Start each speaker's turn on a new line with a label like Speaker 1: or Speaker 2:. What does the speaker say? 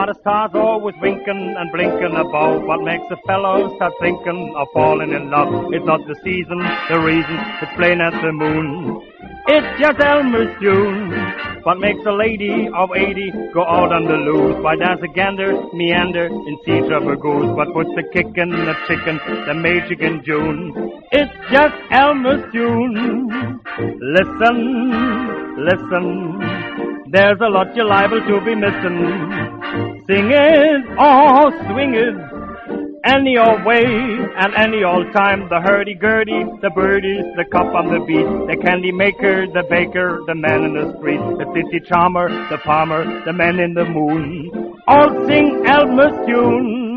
Speaker 1: the stars always winking and blinking above. What makes a fellow start thinking of falling in love? It's not the season, the reason, it's plain as the moon. It's just Elmer's June. What makes a lady of 80 go out on the loose? Why does a gander meander in search of a goose? What puts the kick in the chicken, the magic in June? It's just Elmer's June. Listen, listen, there's a lot you're liable to be missing. Sing it or swing it, any old way and any old time. The hurdy-gurdy, the birdies, the cup on the beat, the candy maker, the baker, the man in the street, the city charmer, the palmer, the man in the moon, all sing Elmer's June.